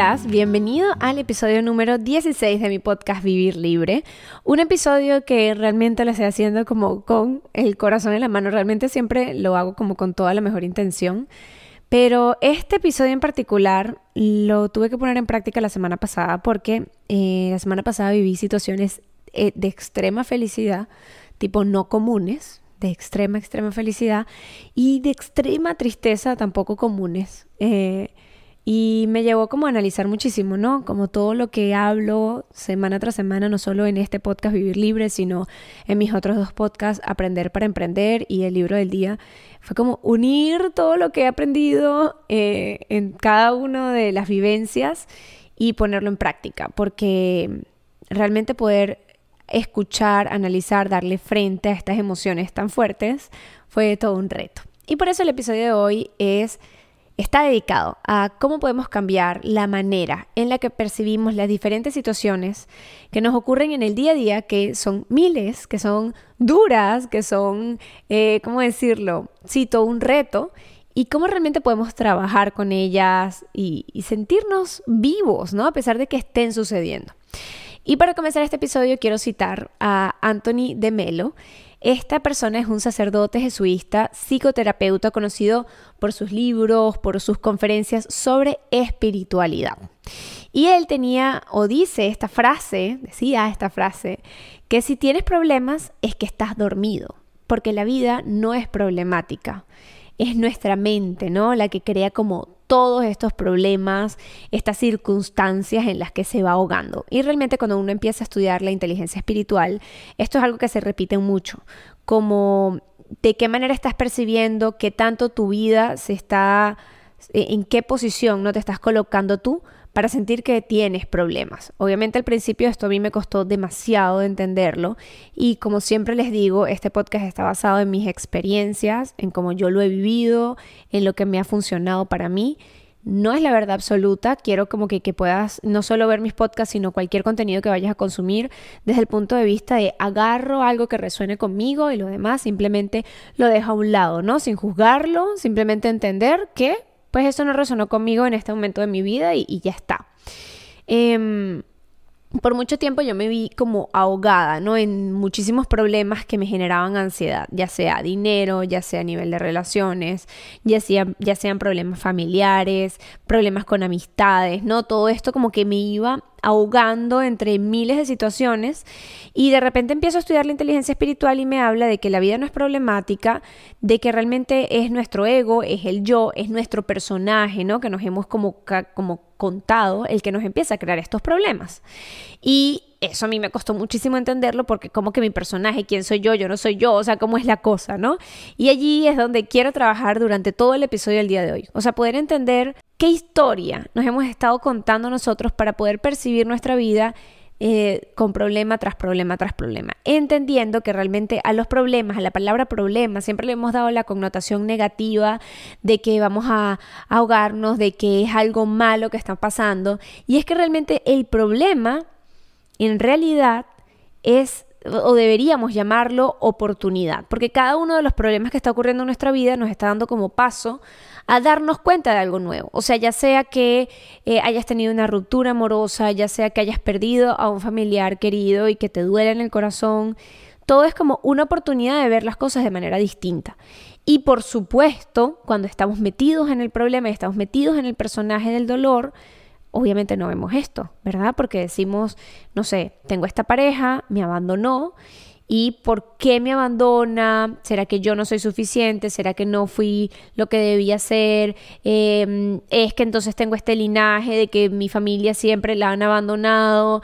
estás? Bienvenido al episodio número 16 de mi podcast Vivir Libre. Un episodio que realmente lo estoy haciendo como con el corazón en la mano. Realmente siempre lo hago como con toda la mejor intención. Pero este episodio en particular lo tuve que poner en práctica la semana pasada porque la semana pasada viví situaciones de extrema felicidad, tipo no comunes, de extrema felicidad y de extrema tristeza tampoco comunes. Y me llevó como a analizar muchísimo, ¿no? Como todo lo que hablo semana tras semana, no solo en este podcast Vivir Libre, sino en mis otros dos podcasts, Aprender para Emprender y El Libro del Día. Fue como unir todo lo que he aprendido en cada una de las vivencias y ponerlo en práctica, porque realmente poder escuchar, analizar, darle frente a estas emociones tan fuertes fue todo un reto. Y por eso el episodio de hoy está dedicado a cómo podemos cambiar la manera en la que percibimos las diferentes situaciones que nos ocurren en el día a día, que son miles, que son duras, que son, ¿cómo decirlo? Sí, todo un reto, y cómo realmente podemos trabajar con ellas y sentirnos vivos, ¿no? A pesar de que estén sucediendo. Y para comenzar este episodio quiero citar a Anthony de Melo. Esta persona es un sacerdote jesuita, psicoterapeuta, conocido por sus libros, por sus conferencias sobre espiritualidad. Y él decía esta frase, que si tienes problemas es que estás dormido, porque la vida no es problemática. Es nuestra mente, ¿no? La que crea como todos estos problemas, estas circunstancias en las que se va ahogando. Y realmente cuando uno empieza a estudiar la inteligencia espiritual, esto es algo que se repite mucho, como de qué manera estás percibiendo, qué tanto tu vida en qué posición no te estás colocando tú para sentir que tienes problemas. Obviamente al principio esto a mí me costó demasiado de entenderlo y como siempre les digo, este podcast está basado en mis experiencias, en cómo yo lo he vivido, en lo que me ha funcionado para mí. No es la verdad absoluta, quiero como que puedas no solo ver mis podcasts, sino cualquier contenido que vayas a consumir desde el punto de vista de agarro algo que resuene conmigo y lo demás simplemente lo dejo a un lado, ¿no? Sin juzgarlo, simplemente entender que pues eso no resonó conmigo en este momento de mi vida y ya está. Por mucho tiempo yo me vi como ahogada, ¿no? En muchísimos problemas que me generaban ansiedad, ya sea dinero, ya sea a nivel de relaciones, ya sean problemas familiares, problemas con amistades, ¿no? Todo esto como que me iba ahogando entre miles de situaciones y de repente empiezo a estudiar la inteligencia espiritual y me habla de que la vida no es problemática, de que realmente es nuestro ego, es el yo, es nuestro personaje, ¿no? Que nos hemos como contado, el que nos empieza a crear estos problemas. Y eso a mí me costó muchísimo entenderlo porque como que mi personaje, ¿quién soy yo? Yo no soy yo, o sea, ¿cómo es la cosa, no? Y allí es donde quiero trabajar durante todo el episodio del día de hoy. O sea, poder entender qué historia nos hemos estado contando nosotros para poder percibir nuestra vida con problema tras problema tras problema, entendiendo que realmente a los problemas, a la palabra problema, siempre le hemos dado la connotación negativa de que vamos a ahogarnos, de que es algo malo que está pasando, y es que realmente el problema en realidad es, o deberíamos llamarlo, oportunidad, porque cada uno de los problemas que está ocurriendo en nuestra vida nos está dando como paso a darnos cuenta de algo nuevo. O sea, ya sea que hayas tenido una ruptura amorosa, ya sea que hayas perdido a un familiar querido y que te duele en el corazón, todo es como una oportunidad de ver las cosas de manera distinta. Y por supuesto, cuando estamos metidos en el problema y estamos metidos en el personaje del dolor, obviamente no vemos esto, ¿verdad? Porque decimos, no sé, tengo esta pareja, me abandonó. ¿Y por qué me abandona? ¿Será que yo no soy suficiente? ¿Será que no fui lo que debía ser? Es que entonces tengo este linaje de que mi familia siempre la han abandonado.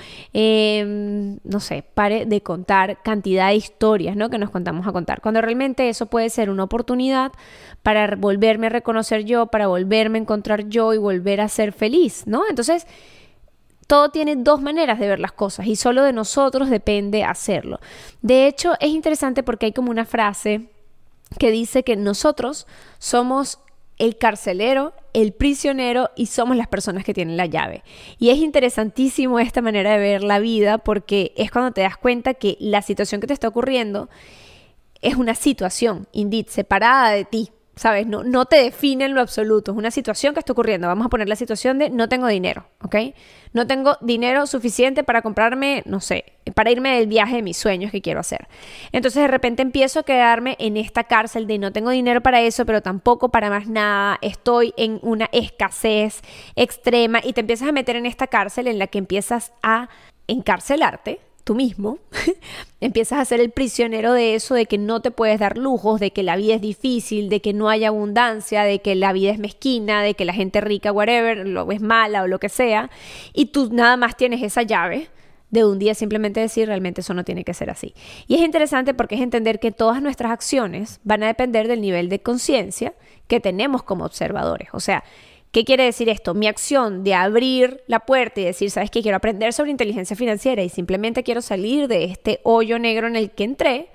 No sé, pare de contar cantidad de historias, ¿no? Que nos contamos a contar. Cuando realmente eso puede ser una oportunidad para volverme a reconocer yo, para volverme a encontrar yo y volver a ser feliz, ¿no? Entonces, todo tiene dos maneras de ver las cosas y solo de nosotros depende hacerlo. De hecho, es interesante porque hay como una frase que dice que nosotros somos el carcelero, el prisionero y somos las personas que tienen la llave. Y es interesantísimo esta manera de ver la vida porque es cuando te das cuenta que la situación que te está ocurriendo es una situación, indeed, separada de ti. ¿sabes? No te define en lo absoluto. Es una situación que está ocurriendo. Vamos a poner la situación de no tengo dinero, ¿ok? No tengo dinero suficiente para comprarme, no sé, para irme del viaje de mis sueños que quiero hacer. Entonces de repente empiezo a quedarme en esta cárcel de no tengo dinero para eso, pero tampoco para más nada. Estoy en una escasez extrema y te empiezas a meter en esta cárcel en la que empiezas a encarcelarte tú mismo, empiezas a ser el prisionero de eso, de que no te puedes dar lujos, de que la vida es difícil, de que no hay abundancia, de que la vida es mezquina, de que la gente rica, whatever, lo es mala o lo que sea, y tú nada más tienes esa llave de un día simplemente decir, realmente eso no tiene que ser así. Y es interesante porque es entender que todas nuestras acciones van a depender del nivel de conciencia que tenemos como observadores. O sea, ¿qué quiere decir esto? Mi acción de abrir la puerta y decir, ¿sabes qué? Quiero aprender sobre inteligencia financiera y simplemente quiero salir de este hoyo negro en el que entré,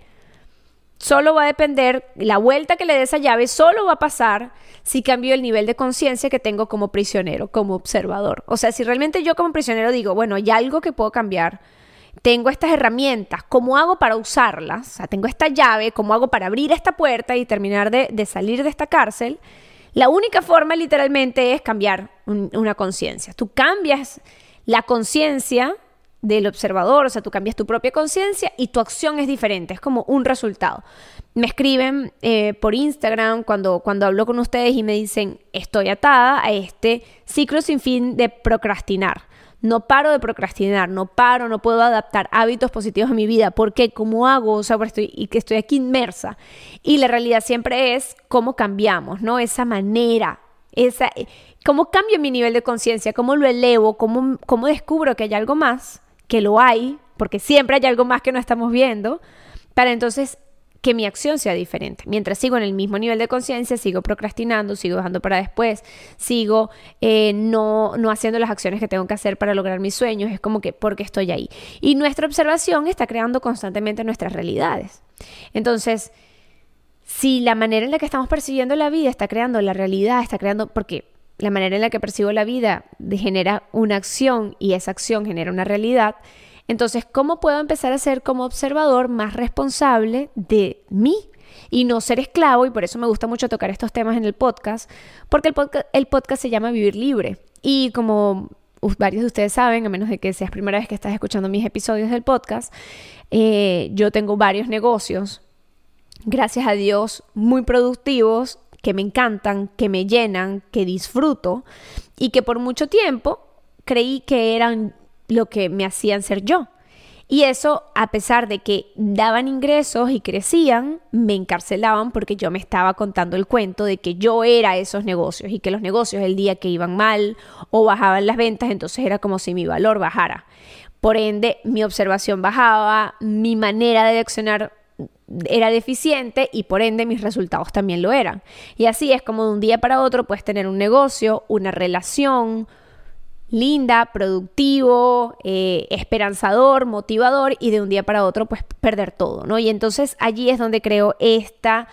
solo va a depender, la vuelta que le dé esa llave solo va a pasar si cambio el nivel de conciencia que tengo como prisionero, como observador. O sea, si realmente yo como prisionero digo, bueno, hay algo que puedo cambiar, tengo estas herramientas, ¿cómo hago para usarlas? O sea, tengo esta llave, ¿cómo hago para abrir esta puerta y terminar de salir de esta cárcel? La única forma literalmente es cambiar una conciencia. Tú cambias la conciencia del observador, o sea, tú cambias tu propia conciencia y tu acción es diferente, es como un resultado. Me escriben por Instagram cuando hablo con ustedes y me dicen, estoy atada a este ciclo sin fin de procrastinar. No paro de procrastinar, no puedo adaptar hábitos positivos a mi vida. ¿Por qué? ¿Cómo hago? O sea, estoy aquí inmersa. Y la realidad siempre es cómo cambiamos, ¿no? Esa manera, cómo cambio mi nivel de conciencia, cómo lo elevo, cómo descubro que hay algo más, que lo hay, porque siempre hay algo más que no estamos viendo, para entonces que mi acción sea diferente. Mientras sigo en el mismo nivel de conciencia, sigo procrastinando, sigo dejando para después, sigo no haciendo las acciones que tengo que hacer para lograr mis sueños. Es como que porque estoy ahí. Y nuestra observación está creando constantemente nuestras realidades. Entonces, si la manera en la que estamos percibiendo la vida está creando la realidad, porque la manera en la que percibo la vida genera una acción y esa acción genera una realidad. Entonces, ¿cómo puedo empezar a ser como observador más responsable de mí y no ser esclavo? Y por eso me gusta mucho tocar estos temas en el podcast, porque el podcast se llama Vivir Libre. Y como varios de ustedes saben, a menos de que seas primera vez que estás escuchando mis episodios del podcast, yo tengo varios negocios, gracias a Dios, muy productivos, que me encantan, que me llenan, que disfruto y que por mucho tiempo creí que eran lo que me hacían ser yo. Y eso, a pesar de que daban ingresos y crecían, me encarcelaban porque yo me estaba contando el cuento de que yo era esos negocios y que los negocios el día que iban mal o bajaban las ventas, entonces era como si mi valor bajara. Por ende, mi observación bajaba, mi manera de accionar era deficiente y por ende mis resultados también lo eran. Y así es como de un día para otro puedes tener un negocio, una relación linda, productivo, esperanzador, motivador y de un día para otro pues perder todo, ¿no? Y entonces allí es donde creo esta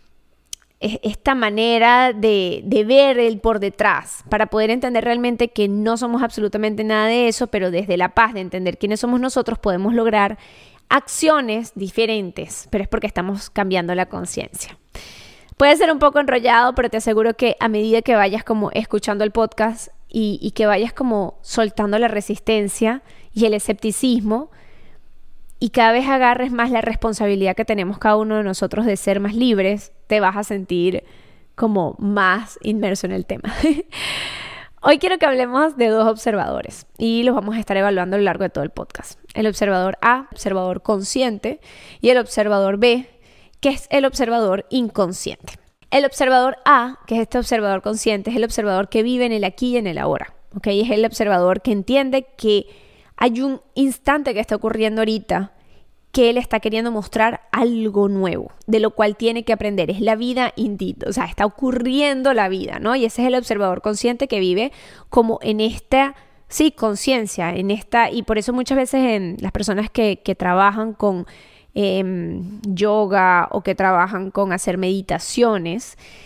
manera de ver el por detrás para poder entender realmente que no somos absolutamente nada de eso, pero desde la paz de entender quiénes somos nosotros podemos lograr acciones diferentes, pero es porque estamos cambiando la conciencia. Puede ser un poco enrollado, pero te aseguro que a medida que vayas como escuchando el podcast y que vayas como soltando la resistencia y el escepticismo y cada vez agarres más la responsabilidad que tenemos cada uno de nosotros de ser más libres, te vas a sentir como más inmerso en el tema. Hoy quiero que hablemos de dos observadores y los vamos a estar evaluando a lo largo de todo el podcast. El observador A, observador consciente, y el observador B, que es el observador inconsciente. El observador A, que es este observador consciente, es el observador que vive en el aquí y en el ahora, ¿ok? Es el observador que entiende que hay un instante que está ocurriendo ahorita que él está queriendo mostrar algo nuevo, de lo cual tiene que aprender. Es la vida indeed, o sea, está ocurriendo la vida, ¿no? Y ese es el observador consciente que vive como en esta, sí, conciencia, en esta, y por eso muchas veces en las personas que trabajan con yoga o que trabajan con hacer meditaciones,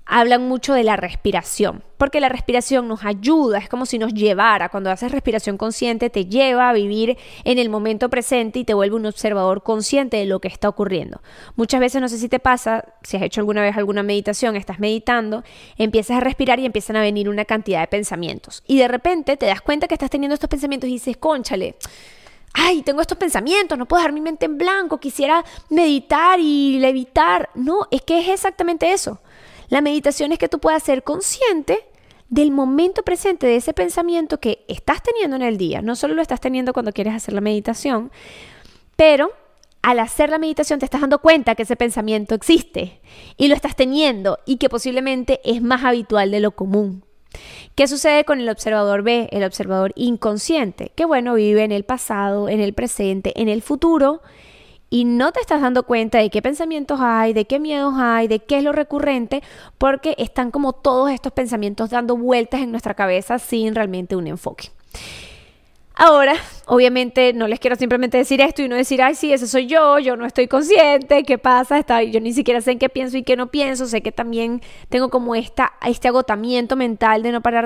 hablan mucho de la respiración, porque la respiración nos ayuda, es como si nos llevara, cuando haces respiración consciente te lleva a vivir en el momento presente y te vuelve un observador consciente de lo que está ocurriendo. Muchas veces, no sé si te pasa, si has hecho alguna vez alguna meditación, estás meditando, empiezas a respirar y empiezan a venir una cantidad de pensamientos y de repente te das cuenta que estás teniendo estos pensamientos y dices, cónchale, ay, tengo estos pensamientos, no puedo dejar mi mente en blanco, quisiera meditar y levitar. No, es que es exactamente eso. La meditación es que tú puedas ser consciente del momento presente, de ese pensamiento que estás teniendo en el día. No solo lo estás teniendo cuando quieres hacer la meditación, pero al hacer la meditación te estás dando cuenta que ese pensamiento existe y lo estás teniendo y que posiblemente es más habitual de lo común. ¿Qué sucede con el observador B, el observador inconsciente? Que bueno, vive en el pasado, en el presente, en el futuro y no te estás dando cuenta de qué pensamientos hay, de qué miedos hay, de qué es lo recurrente, porque están como todos estos pensamientos dando vueltas en nuestra cabeza sin realmente un enfoque. Ahora, obviamente, no les quiero simplemente decir esto y no decir, ay, sí, ese soy yo no estoy consciente, ¿qué pasa? Yo ni siquiera sé en qué pienso y qué no pienso, sé que también tengo como este agotamiento mental de no parar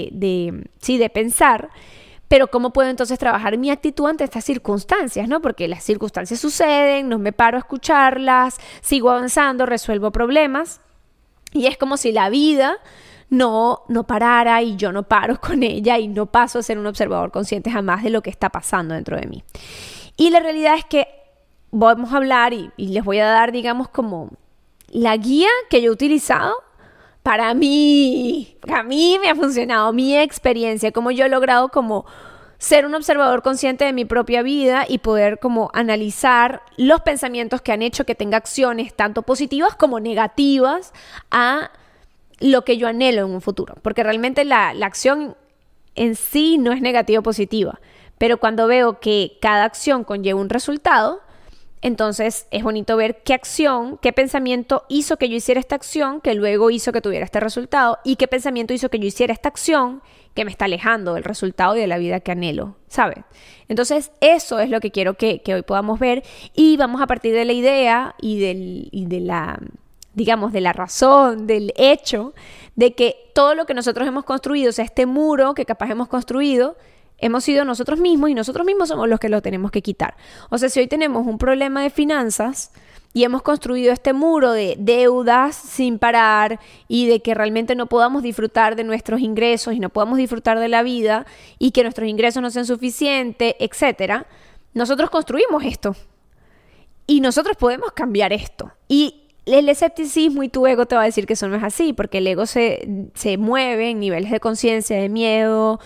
de pensar. Pero ¿cómo puedo entonces trabajar mi actitud ante estas circunstancias, ¿no? Porque las circunstancias suceden, no me paro a escucharlas, sigo avanzando, resuelvo problemas. Y es como si la vida no parara y yo no paro con ella y no paso a ser un observador consciente jamás de lo que está pasando dentro de mí. Y la realidad es que vamos a hablar y les voy a dar, digamos, como la guía que yo he utilizado. Para mí, a mí me ha funcionado, mi experiencia, cómo yo he logrado como ser un observador consciente de mi propia vida y poder como analizar los pensamientos que han hecho que tenga acciones tanto positivas como negativas a lo que yo anhelo en un futuro. Porque realmente la acción en sí no es negativa o positiva, pero cuando veo que cada acción conlleva un resultado, entonces es bonito ver qué acción, qué pensamiento hizo que yo hiciera esta acción que luego hizo que tuviera este resultado y qué pensamiento hizo que yo hiciera esta acción que me está alejando del resultado y de la vida que anhelo, ¿sabes? Entonces eso es lo que quiero que hoy podamos ver y vamos a partir de la idea y de la, digamos, de la razón, del hecho de que todo lo que nosotros hemos construido, o sea, este muro que capaz hemos construido, hemos sido nosotros mismos y nosotros mismos somos los que lo tenemos que quitar. O sea, si hoy tenemos un problema de finanzas y hemos construido este muro de deudas sin parar y de que realmente no podamos disfrutar de nuestros ingresos y no podamos disfrutar de la vida y que nuestros ingresos no sean suficientes, etcétera, nosotros construimos esto y nosotros podemos cambiar esto. Y el escepticismo y tu ego te va a decir que eso no es así, porque el ego se mueve en niveles de conciencia, de miedo,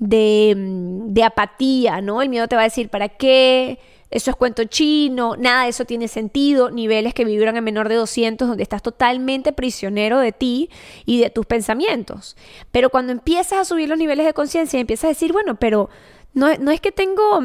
de apatía, ¿no? El miedo te va a decir, ¿para qué? Eso es cuento chino, nada de eso tiene sentido, niveles que vibran en menor de 200, donde estás totalmente prisionero de ti y de tus pensamientos. Pero cuando empiezas a subir los niveles de conciencia y empiezas a decir, bueno, pero no es que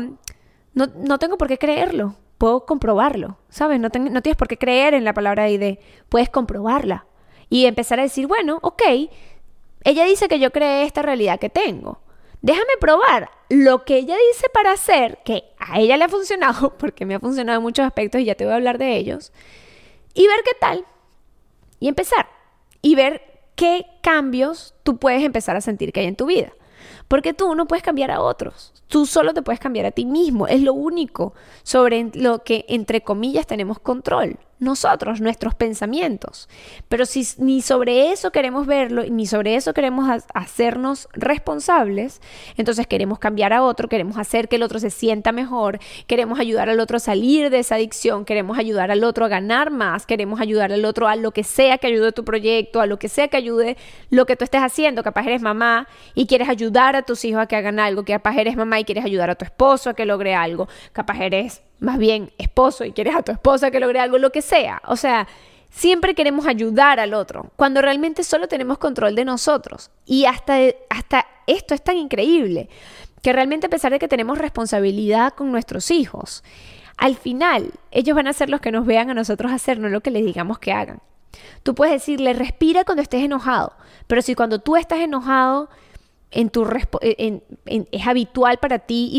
no tengo por qué creerlo. Puedo comprobarlo, ¿sabes? No tienes por qué creer en la palabra de ID, puedes comprobarla y empezar a decir, bueno, ok, ella dice que yo creé esta realidad que tengo. Déjame probar lo que ella dice para hacer, que a ella le ha funcionado, porque me ha funcionado en muchos aspectos y ya te voy a hablar de ellos, y ver qué tal, y empezar, y ver qué cambios tú puedes empezar a sentir que hay en tu vida. Porque tú no puedes cambiar a otros, tú solo te puedes cambiar a ti mismo. Es lo único sobre lo que, entre comillas, tenemos control. Nosotros, nuestros pensamientos. Pero si ni sobre eso queremos verlo, ni sobre eso queremos hacernos responsables, entonces queremos cambiar a otro, queremos hacer que el otro se sienta mejor, queremos ayudar al otro a salir de esa adicción, queremos ayudar al otro a ganar más, queremos ayudar al otro a lo que sea que ayude tu proyecto, a lo que sea que ayude lo que tú estés haciendo. Capaz eres mamá y quieres ayudar a tus hijos a que hagan algo, capaz eres mamá y quieres ayudar a tu esposo a que logre algo, capaz eres más bien esposo y quieres a tu esposa que logre algo, lo que sea. O sea, siempre queremos ayudar al otro, cuando realmente solo tenemos control de nosotros. Y hasta esto es tan increíble, que realmente a pesar de que tenemos responsabilidad con nuestros hijos, al final ellos van a ser los que nos vean a nosotros hacer, no lo que les digamos que hagan. Tú puedes decirle, respira cuando estés enojado, pero si cuando tú estás enojado es habitual para ti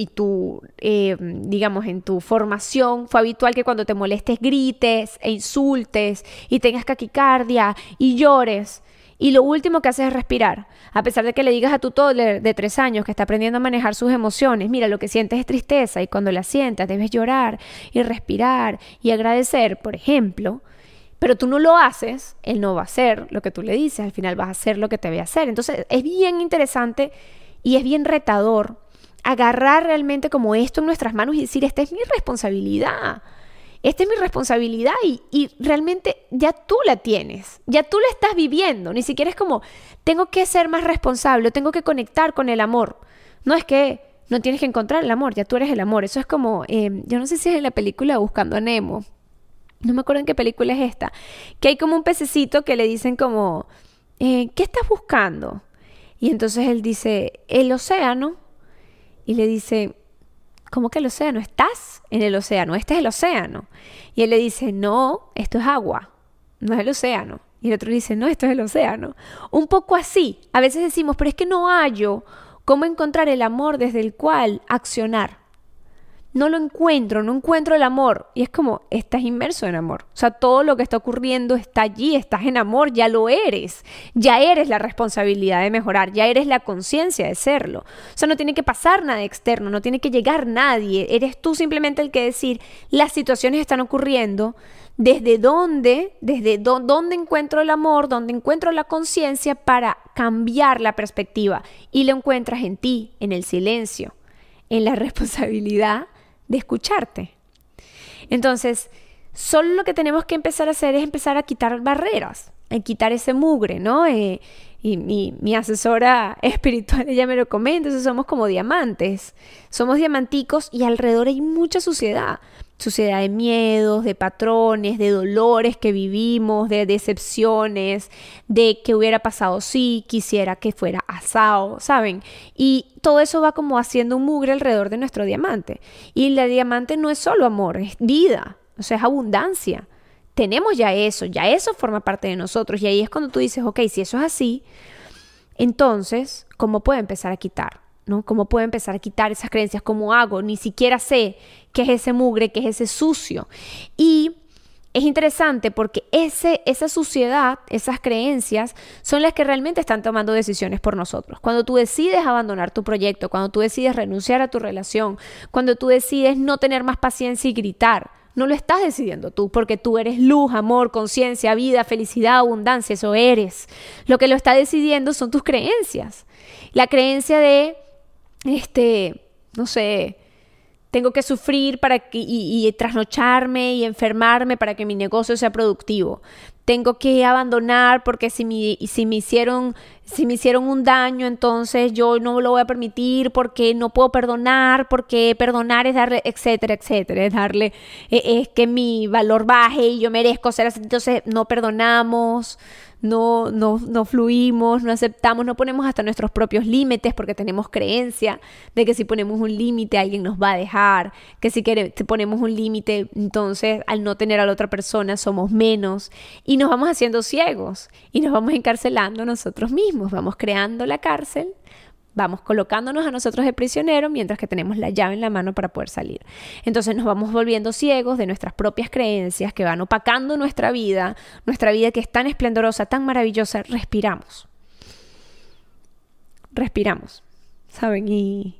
digamos, en tu formación, fue habitual que cuando te molestes grites e insultes y tengas taquicardia y llores. Y lo último que haces es respirar. A pesar de que le digas a tu toddler de 3 años que está aprendiendo a manejar sus emociones, mira, lo que sientes es tristeza y cuando la sientas debes llorar y respirar y agradecer, por ejemplo. Pero tú no lo haces, él no va a hacer lo que tú le dices, al final vas a hacer lo que te ve hacer. Entonces es bien interesante y es bien retador agarrar realmente como esto en nuestras manos y decir, esta es mi responsabilidad. Esta es mi responsabilidad y realmente ya tú la tienes, ya tú la estás viviendo. Ni siquiera es como, tengo que ser más responsable, tengo que conectar con el amor. No es que no tienes que encontrar el amor, ya tú eres el amor. Eso es como, yo no sé si es en la película Buscando a Nemo. No me acuerdo en qué película es esta, que hay como un pececito que le dicen como, ¿qué estás buscando? Y entonces él dice, el océano. Y le dice, ¿cómo que el océano? ¿Estás en el océano? Este es el océano. Y él le dice, no, esto es agua, no es el océano. Y el otro le dice, no, esto es el océano. Un poco así. A veces decimos, pero es que no hallo cómo encontrar el amor desde el cual accionar. No lo encuentro, no encuentro el amor. Y es como, estás inmerso en amor. O sea, todo lo que está ocurriendo está allí, estás en amor, ya lo eres. Ya eres la responsabilidad de mejorar, ya eres la conciencia de serlo. O sea, no tiene que pasar nada externo, no tiene que llegar nadie. Eres tú simplemente el que decir, las situaciones están ocurriendo, desde dónde encuentro el amor, dónde encuentro la conciencia para cambiar la perspectiva. Y lo encuentras en ti, en el silencio, en la responsabilidad de escucharte. Entonces, solo lo que tenemos que empezar a hacer es empezar a quitar barreras, a quitar ese mugre, ¿no? Y mi asesora espiritual, ella me lo comenta, eso somos como diamantes, somos diamanticos y alrededor hay mucha suciedad de miedos, de patrones, de dolores que vivimos, de decepciones, de que hubiera pasado si quisiera que fuera asado, ¿saben? Y todo eso va como haciendo un mugre alrededor de nuestro diamante. Y la diamante no es solo amor, es vida, o sea, es abundancia. Tenemos ya eso forma parte de nosotros. Y ahí es cuando tú dices, ok, si eso es así, entonces, ¿cómo puedo empezar a quitar? ¿No? ¿Cómo puedo empezar a quitar esas creencias? ¿Cómo hago? Ni siquiera sé qué es ese mugre, qué es ese sucio. Y es interesante porque esa suciedad, esas creencias, son las que realmente están tomando decisiones por nosotros. Cuando tú decides abandonar tu proyecto, cuando tú decides renunciar a tu relación, cuando tú decides no tener más paciencia y gritar, no lo estás decidiendo tú, porque tú eres luz, amor, conciencia, vida, felicidad, abundancia, eso eres. Lo que lo está decidiendo son tus creencias. La creencia de, no sé, tengo que sufrir y trasnocharme y enfermarme para que mi negocio sea productivo. Tengo que abandonar porque si me hicieron un daño, entonces yo no lo voy a permitir porque no puedo perdonar, porque perdonar es darle, etcétera, etcétera. Es que mi valor baje y yo merezco ser así. Entonces no perdonamos, no fluimos, no aceptamos, no ponemos hasta nuestros propios límites porque tenemos creencia de que si ponemos un límite alguien nos va a dejar, que si ponemos un límite, entonces al no tener a la otra persona somos menos y nos vamos haciendo ciegos y nos vamos encarcelando nosotros mismos, vamos creando la cárcel, vamos colocándonos a nosotros de prisionero mientras que tenemos la llave en la mano para poder salir. Entonces nos vamos volviendo ciegos de nuestras propias creencias que van opacando nuestra vida que es tan esplendorosa, tan maravillosa. Respiramos, ¿saben? Y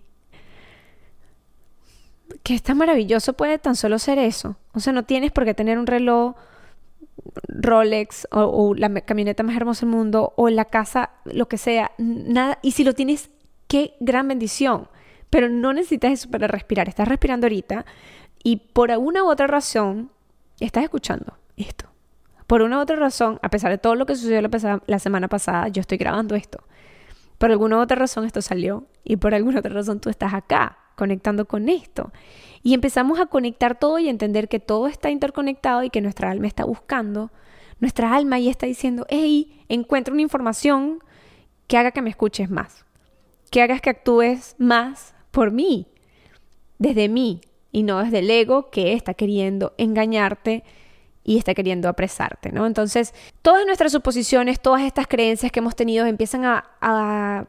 que es tan maravilloso puede tan solo ser eso. O sea, no tienes por qué tener un reloj Rolex o la camioneta más hermosa del mundo o la casa, lo que sea, nada. Y si lo tienes, qué gran bendición, pero no necesitas eso para respirar. Estás respirando ahorita y por alguna u otra razón estás escuchando esto. Por una u otra razón, a pesar de todo lo que sucedió la semana pasada, yo estoy grabando esto. Por alguna u otra razón esto salió y por alguna otra razón tú estás acá conectando con esto. Y empezamos a conectar todo y a entender que todo está interconectado y que nuestra alma está buscando. Nuestra alma ahí está diciendo, hey, encuentra una información que haga que me escuches más. Que hagas que actúes más por mí, desde mí, y no desde el ego que está queriendo engañarte y está queriendo apresarte, ¿no? Entonces, todas nuestras suposiciones, todas estas creencias que hemos tenido empiezan a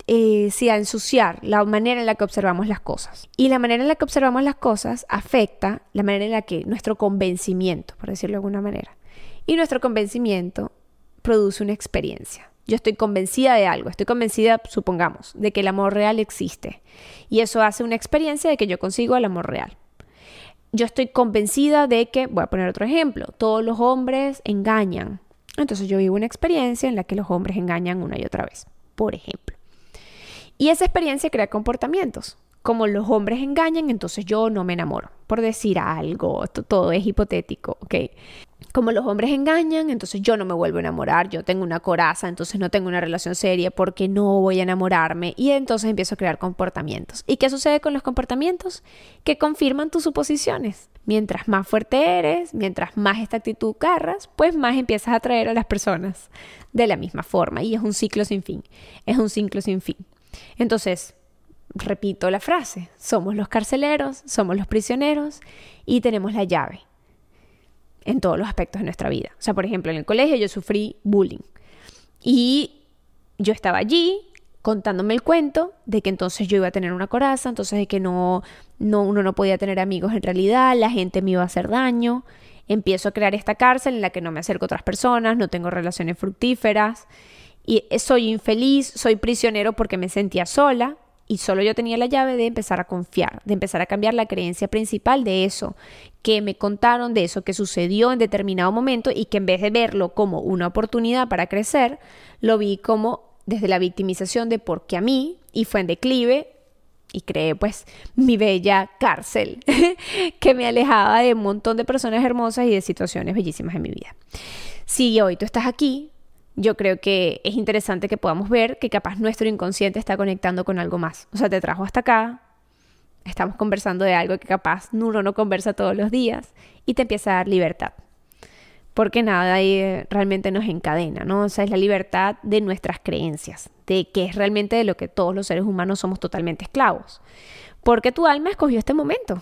sí, a ensuciar la manera en la que observamos las cosas. Y la manera en la que observamos las cosas afecta la manera en la que nuestro convencimiento, por decirlo de alguna manera. Y nuestro convencimiento produce una experiencia. Yo estoy convencida de algo, estoy convencida, supongamos, de que el amor real existe. Y eso hace una experiencia de que yo consigo el amor real. Yo estoy convencida de que, voy a poner otro ejemplo, todos los hombres engañan. Entonces yo vivo una experiencia en la que los hombres engañan una y otra vez, por ejemplo. Y esa experiencia crea comportamientos. Como los hombres engañan, entonces yo no me enamoro. Por decir algo, esto todo es hipotético, ¿ok? Como los hombres engañan, entonces yo no me vuelvo a enamorar. Yo tengo una coraza, entonces no tengo una relación seria porque no voy a enamorarme. Y entonces empiezo a crear comportamientos. ¿Y qué sucede con los comportamientos? Que confirman tus suposiciones. Mientras más fuerte eres, mientras más esta actitud cargas, pues más empiezas a atraer a las personas de la misma forma. Y es un ciclo sin fin. Es un ciclo sin fin. Entonces, repito la frase, somos los carceleros, somos los prisioneros y tenemos la llave en todos los aspectos de nuestra vida. O sea, por ejemplo, en el colegio yo sufrí bullying y yo estaba allí contándome el cuento de que entonces yo iba a tener una coraza, entonces de que uno no podía tener amigos en realidad, la gente me iba a hacer daño. Empiezo a crear esta cárcel en la que no me acerco a otras personas, no tengo relaciones fructíferas y soy infeliz, soy prisionero porque me sentía sola. Y solo yo tenía la llave de empezar a confiar, de empezar a cambiar la creencia principal de eso que me contaron, de eso que sucedió en determinado momento y que en vez de verlo como una oportunidad para crecer, lo vi como desde la victimización de porque a mí, y fue en declive, y creé pues mi bella cárcel que me alejaba de un montón de personas hermosas y de situaciones bellísimas en mi vida. Si hoy tú estás aquí, yo creo que es interesante que podamos ver que capaz nuestro inconsciente está conectando con algo más. O sea, te trajo hasta acá, estamos conversando de algo que capaz uno no conversa todos los días y te empieza a dar libertad. Porque nada ahí realmente nos encadena, ¿no? O sea, es la libertad de nuestras creencias, de que es realmente de lo que todos los seres humanos somos totalmente esclavos. Porque tu alma escogió este momento.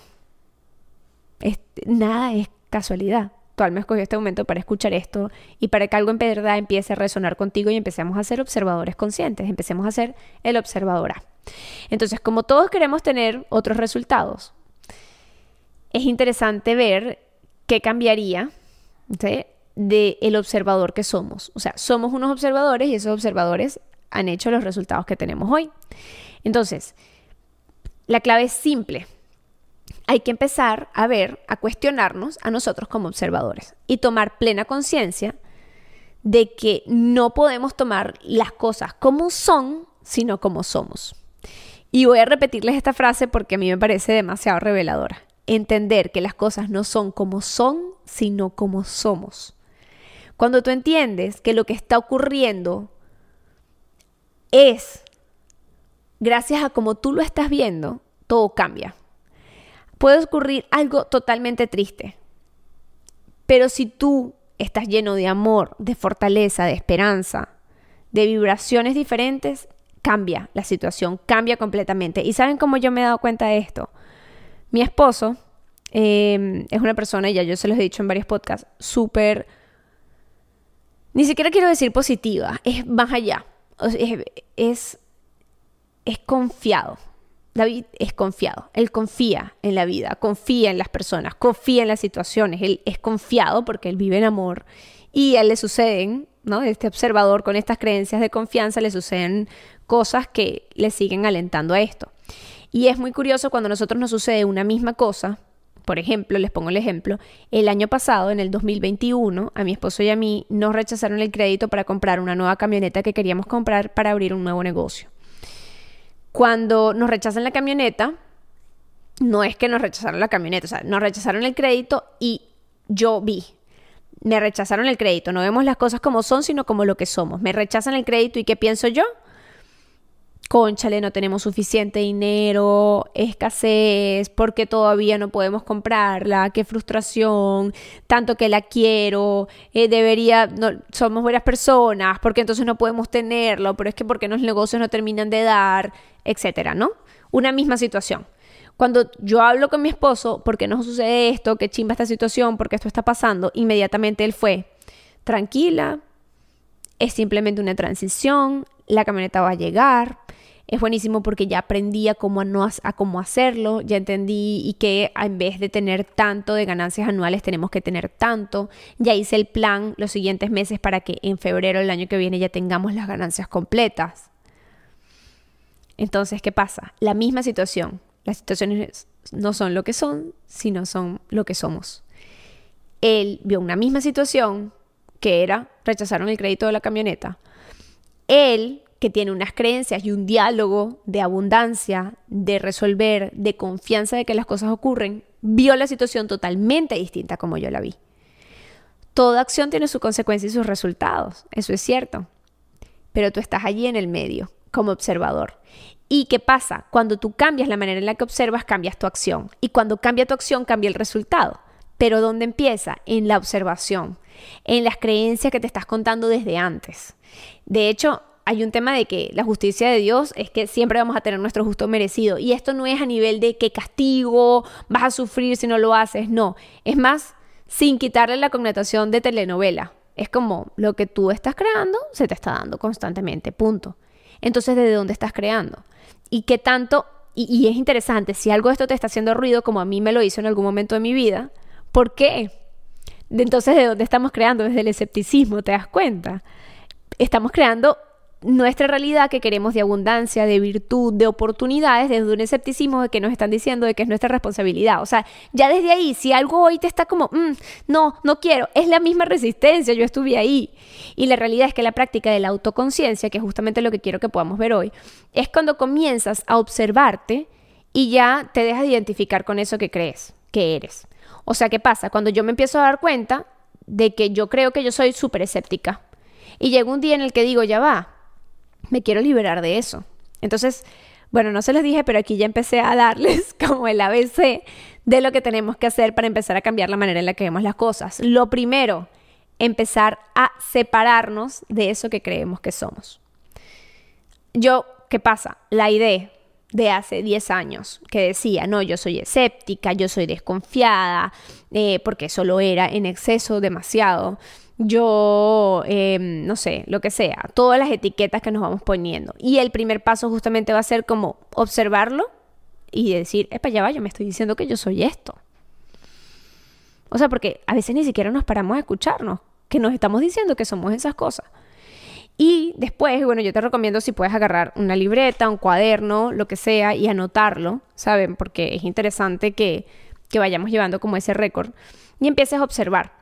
Nada es casualidad. Tu alma escogió este momento para escuchar esto y para que algo en verdad empiece a resonar contigo y empecemos a ser observadores conscientes, empecemos a ser el observador A. Entonces, como todos queremos tener otros resultados, es interesante ver qué cambiaría, ¿sí?, del observador que somos. O sea, somos unos observadores y esos observadores han hecho los resultados que tenemos hoy. Entonces, la clave es simple. Hay que empezar a ver, a cuestionarnos a nosotros como observadores y tomar plena conciencia de que no podemos tomar las cosas como son, sino como somos. Y voy a repetirles esta frase porque a mí me parece demasiado reveladora. Entender que las cosas no son como son, sino como somos. Cuando tú entiendes que lo que está ocurriendo es gracias a cómo tú lo estás viendo, todo cambia. Puede ocurrir algo totalmente triste, pero si tú estás lleno de amor, de fortaleza, de esperanza, de vibraciones diferentes, cambia la situación, cambia completamente. ¿Y saben cómo yo me he dado cuenta de esto? Mi esposo es una persona, y ya yo se los he dicho en varios podcasts, súper, ni siquiera quiero decir positiva, es más allá, es confiado. David es confiado, él confía en la vida, confía en las personas, confía en las situaciones, él es confiado porque él vive en amor y a él le suceden, ¿no? Este observador con estas creencias de confianza le suceden cosas que le siguen alentando a esto. Y es muy curioso cuando a nosotros nos sucede una misma cosa. Por ejemplo, les pongo el ejemplo, el año pasado, en el 2021, a mi esposo y a mí nos rechazaron el crédito para comprar una nueva camioneta que queríamos comprar para abrir un nuevo negocio. Cuando nos rechazan la camioneta, no es que nos rechazaron la camioneta, o sea, nos rechazaron el crédito y me rechazaron el crédito. No vemos las cosas como son, sino como lo que somos. Me rechazan el crédito y ¿qué pienso yo? Cónchale, no tenemos suficiente dinero, escasez, porque todavía no podemos comprarla, qué frustración, tanto que la quiero, somos buenas personas, porque entonces no podemos tenerlo, pero es que porque los negocios no terminan de dar, etcétera, ¿no? Una misma situación. Cuando yo hablo con mi esposo, ¿por qué nos sucede esto? ¿Qué chimba esta situación? ¿Por qué esto está pasando? Inmediatamente él fue, tranquila, es simplemente una transición, la camioneta va a llegar, Es buenísimo porque ya aprendí a cómo hacerlo, ya entendí y que en vez de tener tanto de ganancias anuales tenemos que tener tanto. Ya hice el plan los siguientes meses para que en febrero del año que viene ya tengamos las ganancias completas. Entonces, ¿qué pasa? La misma situación. Las situaciones no son lo que son, sino son lo que somos. Él vio una misma situación que era, rechazaron el crédito de la camioneta. Él, que tiene unas creencias y un diálogo de abundancia, de resolver, de confianza de que las cosas ocurren, vio la situación totalmente distinta como yo la vi. Toda acción tiene su consecuencia y sus resultados, eso es cierto. Pero tú estás allí en el medio, como observador. ¿Y qué pasa? Cuando tú cambias la manera en la que observas, cambias tu acción. Y cuando cambia tu acción, cambia el resultado. Pero ¿dónde empieza? En la observación, en las creencias que te estás contando desde antes. De hecho, hay un tema de que la justicia de Dios es que siempre vamos a tener nuestro justo merecido. Y esto no es a nivel de que castigo, vas a sufrir si no lo haces. No, es más, sin quitarle la connotación de telenovela. Es como lo que tú estás creando se te está dando constantemente, punto. Entonces, ¿desde dónde estás creando? Y qué tanto, y es interesante, si algo de esto te está haciendo ruido, como a mí me lo hizo en algún momento de mi vida, ¿por qué? Entonces, ¿de dónde estamos creando? Desde el escepticismo, ¿te das cuenta? Estamos creando nuestra realidad que queremos de abundancia, de virtud, de oportunidades, desde un escepticismo de que nos están diciendo de que es nuestra responsabilidad. O sea, ya desde ahí, si algo hoy te está como, no quiero, es la misma resistencia, yo estuve ahí. Y la realidad es que la práctica de la autoconciencia, que es justamente lo que quiero que podamos ver hoy, es cuando comienzas a observarte y ya te dejas de identificar con eso que crees que eres. O sea, ¿qué pasa? Cuando yo me empiezo a dar cuenta de que yo creo que yo soy súper escéptica y llega un día en el que digo, ya va, me quiero liberar de eso. Entonces, bueno, no se los dije, pero aquí ya empecé a darles como el ABC de lo que tenemos que hacer para empezar a cambiar la manera en la que vemos las cosas. Lo primero, empezar a separarnos de eso que creemos que somos. ¿Qué pasa? La idea de hace 10 años que decía, no, yo soy escéptica, yo soy desconfiada, porque eso lo era en exceso demasiado. Yo, no sé, lo que sea, todas las etiquetas que nos vamos poniendo. Y el primer paso justamente va a ser como observarlo y decir, epa, ya va, yo me estoy diciendo que yo soy esto. O sea, porque a veces ni siquiera nos paramos a escucharnos, que nos estamos diciendo que somos esas cosas. Y después, bueno, yo te recomiendo si puedes agarrar una libreta, un cuaderno, lo que sea, y anotarlo, ¿saben? Porque es interesante que vayamos llevando como ese récord. Y empieces a observar,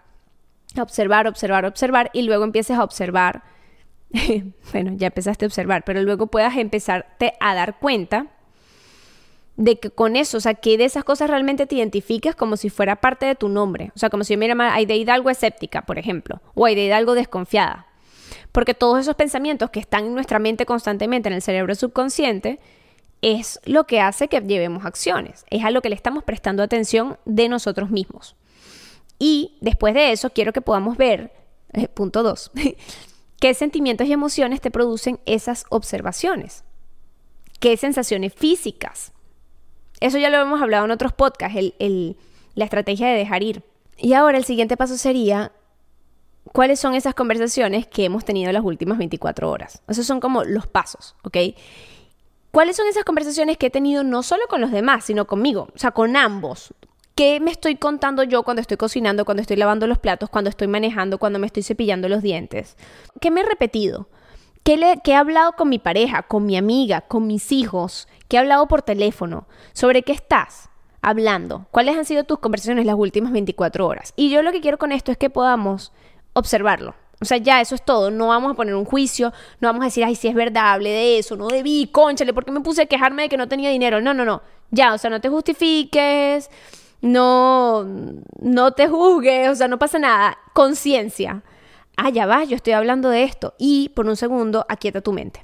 y luego empieces a observar. Bueno, ya empezaste a observar, pero luego puedas empezarte a dar cuenta de que con eso, o sea, que de esas cosas realmente te identificas como si fuera parte de tu nombre. O sea, como si yo me llamara Aide Hidalgo escéptica, por ejemplo, o Aide Hidalgo desconfiada. Porque todos esos pensamientos que están en nuestra mente constantemente, en el cerebro subconsciente, es lo que hace que llevemos acciones. Es a lo que le estamos prestando atención de nosotros mismos. Y después de eso, quiero que podamos ver, punto 2, qué sentimientos y emociones te producen esas observaciones. ¿Qué sensaciones físicas? Eso ya lo hemos hablado en otros podcasts, la estrategia de dejar ir. Y ahora el siguiente paso sería, ¿cuáles son esas conversaciones que hemos tenido las últimas 24 horas? Esos son como los pasos, ¿ok? ¿Cuáles son esas conversaciones que he tenido no solo con los demás, sino conmigo? O sea, con ambos. ¿Qué me estoy contando yo cuando estoy cocinando, cuando estoy lavando los platos, cuando estoy manejando, cuando me estoy cepillando los dientes? ¿Qué me he repetido? ¿Qué he hablado con mi pareja, con mi amiga, con mis hijos? ¿Qué he hablado por teléfono? ¿Sobre qué estás hablando? ¿Cuáles han sido tus conversaciones las últimas 24 horas? Y yo lo que quiero con esto es que podamos observarlo. O sea, ya eso es todo. No vamos a poner un juicio, no vamos a decir, ay, si es verdad, hablé de eso, no debí, cónchale, ¿por qué me puse a quejarme de que no tenía dinero? No. Ya, o sea, no te justifiques, no te juzgues, o sea, no pasa nada. Conciencia. Ah, ya va, yo estoy hablando de esto. Y por un segundo, aquieta tu mente.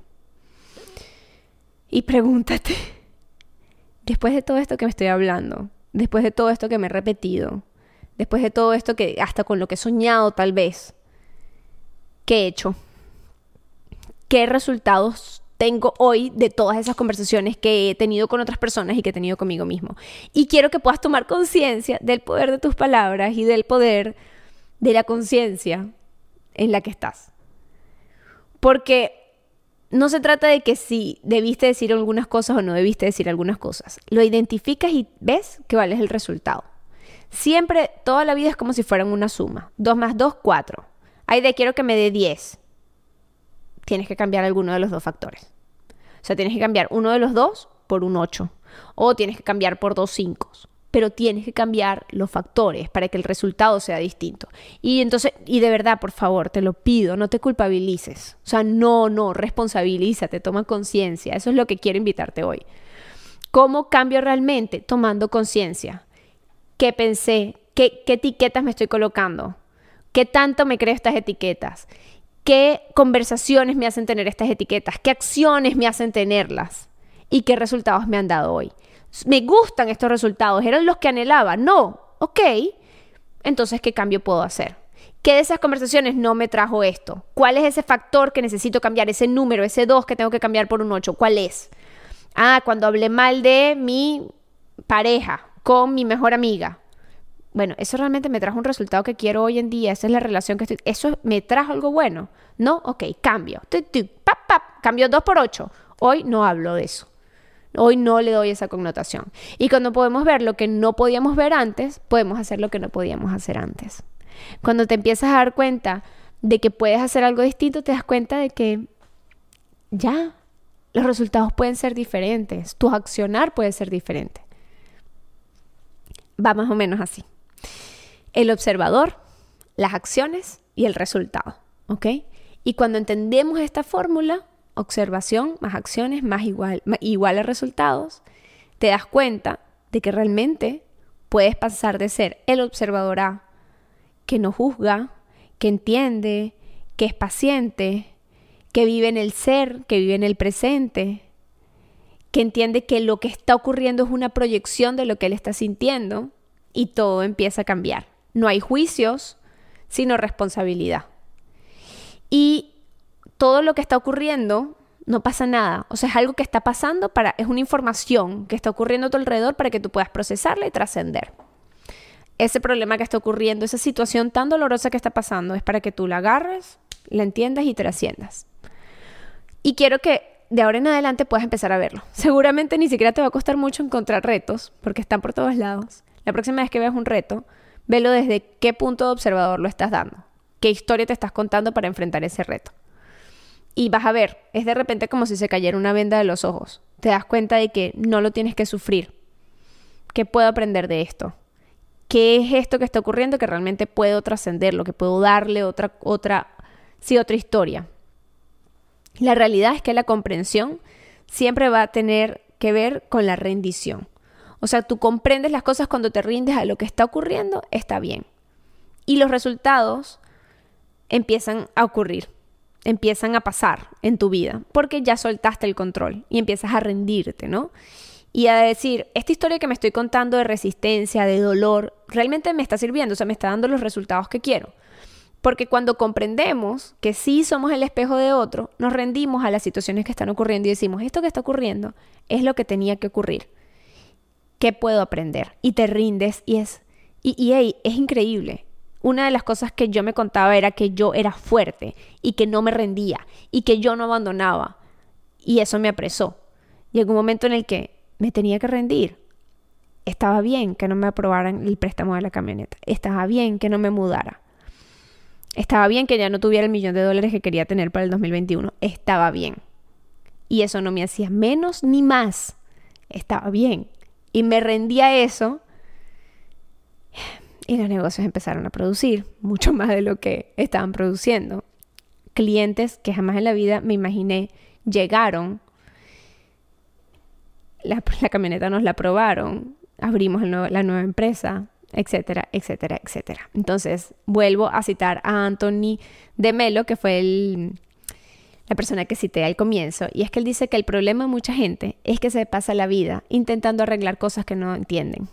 Y pregúntate, después de todo esto que me estoy hablando, después de todo esto que me he repetido, después de todo esto que hasta con lo que he soñado tal vez, ¿qué he hecho? ¿Qué resultados tengo hoy de todas esas conversaciones que he tenido con otras personas y que he tenido conmigo mismo? Y quiero que puedas tomar conciencia del poder de tus palabras y del poder de la conciencia en la que estás. Porque no se trata de que si debiste decir algunas cosas o no debiste decir algunas cosas. Lo identificas y ves cuál es el resultado. Siempre, toda la vida es como si fueran una suma. 2 más 2, 4. Quiero que me dé 10. Tienes que cambiar alguno de los dos factores. O sea, tienes que cambiar uno de los dos por un 8. O tienes que cambiar por 2 5. Pero tienes que cambiar los factores para que el resultado sea distinto. Y entonces, y de verdad, por favor, te lo pido, no te culpabilices. O sea, no, responsabilízate, toma conciencia. Eso es lo que quiero invitarte hoy. ¿Cómo cambio realmente? Tomando conciencia. ¿Qué pensé? ¿Qué etiquetas me estoy colocando? ¿Qué tanto me creo estas etiquetas? ¿Qué conversaciones me hacen tener estas etiquetas? ¿Qué acciones me hacen tenerlas? ¿Y qué resultados me han dado hoy? ¿Me gustan estos resultados? ¿Eran los que anhelaba? No. Ok. Entonces, ¿qué cambio puedo hacer? ¿Qué de esas conversaciones no me trajo esto? ¿Cuál es ese factor que necesito cambiar? Ese número, ese 2 que tengo que cambiar por un 8. ¿Cuál es? Cuando hablé mal de mi pareja con mi mejor amiga. Bueno, eso realmente me trajo un resultado que quiero hoy en día. Esa es la relación que estoy... ¿Eso me trajo algo bueno? ¿No? Ok, cambio. Cambio 2 por 8. Hoy no hablo de eso. Hoy no le doy esa connotación. Y cuando podemos ver lo que no podíamos ver antes, podemos hacer lo que no podíamos hacer antes. Cuando te empiezas a dar cuenta de que puedes hacer algo distinto, te das cuenta de que ya, los resultados pueden ser diferentes. Tu accionar puede ser diferente. Va más o menos así. El observador, las acciones y el resultado. ¿Ok? Y cuando entendemos esta fórmula, observación más acciones más igual a resultados, te das cuenta de que realmente puedes pasar de ser el observador A, que no juzga, que entiende, que es paciente, que vive en el ser, que vive en el presente, que entiende que lo que está ocurriendo es una proyección de lo que él está sintiendo y todo empieza a cambiar. No hay juicios, sino responsabilidad. Y todo lo que está ocurriendo, no pasa nada. O sea, es algo que está pasando, es una información que está ocurriendo a tu alrededor para que tú puedas procesarla y trascender. Ese problema que está ocurriendo, esa situación tan dolorosa que está pasando, es para que tú la agarres, la entiendas y trasciendas. Y quiero que de ahora en adelante puedas empezar a verlo. Seguramente ni siquiera te va a costar mucho encontrar retos, porque están por todos lados. La próxima vez que veas un reto, velo desde qué punto de observador lo estás dando. ¿Qué historia te estás contando para enfrentar ese reto? Y vas a ver, es de repente como si se cayera una venda de los ojos. Te das cuenta de que no lo tienes que sufrir. ¿Qué puedo aprender de esto? ¿Qué es esto que está ocurriendo que realmente puedo trascenderlo? Que puedo darle otra historia. La realidad es que la comprensión siempre va a tener que ver con la rendición. O sea, tú comprendes las cosas cuando te rindes a lo que está ocurriendo, está bien. Y los resultados empiezan a ocurrir. Empiezan a pasar en tu vida, porque ya soltaste el control y empiezas a rendirte, ¿no? Y a decir, esta historia que me estoy contando de resistencia, de dolor, realmente me está sirviendo, o sea, me está dando los resultados que quiero. Porque cuando comprendemos que sí somos el espejo de otro, nos rendimos a las situaciones que están ocurriendo y decimos, esto que está ocurriendo es lo que tenía que ocurrir. ¿Qué puedo aprender? Y te rindes y es increíble. Una de las cosas que yo me contaba era que yo era fuerte y que no me rendía y que yo no abandonaba. Y eso me apresó. Llegó un momento en el que me tenía que rendir. Estaba bien que no me aprobaran el préstamo de la camioneta. Estaba bien que no me mudara. Estaba bien que ya no tuviera el $1,000,000 que quería tener para el 2021. Estaba bien. Y eso no me hacía menos ni más. Estaba bien. Y me rendía a eso. Y los negocios empezaron a producir mucho más de lo que estaban produciendo. Clientes que jamás en la vida me imaginé llegaron. La camioneta nos la aprobaron. Abrimos la nueva empresa, etcétera, etcétera, etcétera. Entonces, vuelvo a citar a Anthony de Melo, que fue la persona que cité al comienzo. Y es que él dice que el problema de mucha gente es que se pasa la vida intentando arreglar cosas que no entienden.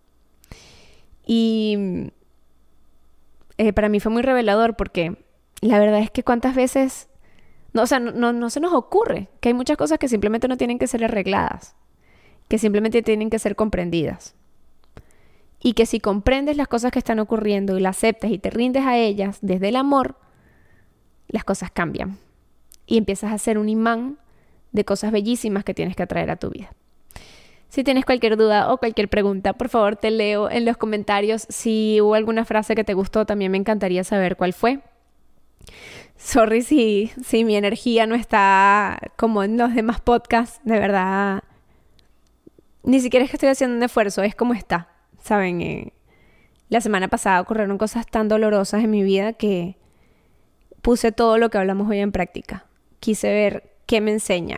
Y para mí fue muy revelador porque la verdad es que cuántas veces no se nos ocurre que hay muchas cosas que simplemente no tienen que ser arregladas, que simplemente tienen que ser comprendidas. Y que si comprendes las cosas que están ocurriendo y las aceptas y te rindes a ellas desde el amor, las cosas cambian. y empiezas a ser un imán de cosas bellísimas que tienes que atraer a tu vida. Si tienes cualquier duda o cualquier pregunta, por favor te leo en los comentarios. Si hubo alguna frase que te gustó, también me encantaría saber cuál fue. Sorry si mi energía no está como en los demás podcasts, de verdad. Ni siquiera es que estoy haciendo un esfuerzo, es como está. Saben, la semana pasada ocurrieron cosas tan dolorosas en mi vida que puse todo lo que hablamos hoy en práctica. Quise ver qué me enseña.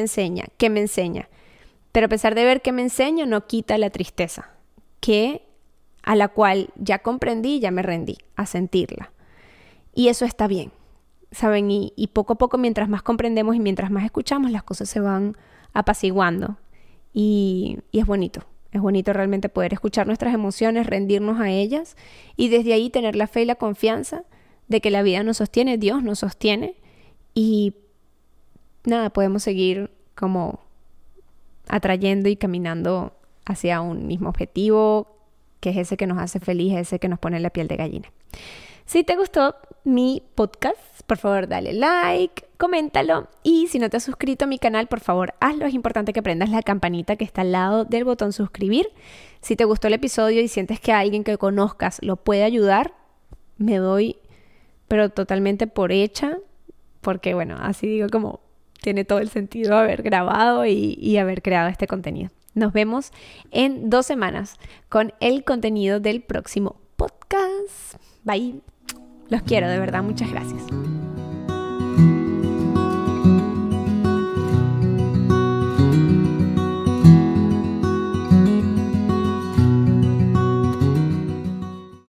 Pero a pesar de ver qué me enseña, no quita la tristeza, a la cual ya comprendí y ya me rendí a sentirla. Y eso está bien, ¿saben? Y poco a poco, mientras más comprendemos y mientras más escuchamos, las cosas se van apaciguando. Y es bonito realmente poder escuchar nuestras emociones, rendirnos a ellas y desde ahí tener la fe y la confianza de que la vida nos sostiene, Dios nos sostiene y nada, podemos seguir como atrayendo y caminando hacia un mismo objetivo, que es ese que nos hace feliz, ese que nos pone la piel de gallina. Si te gustó mi podcast, por favor dale like, coméntalo y si no te has suscrito a mi canal, por favor hazlo. Es importante que prendas la campanita que está al lado del botón suscribir. Si te gustó el episodio y sientes que alguien que conozcas lo puede ayudar, me doy pero totalmente por hecha, porque bueno, así digo como tiene todo el sentido haber grabado y haber creado este contenido. Nos vemos en 2 semanas con el contenido del próximo podcast. Bye. Los quiero, de verdad. Muchas gracias.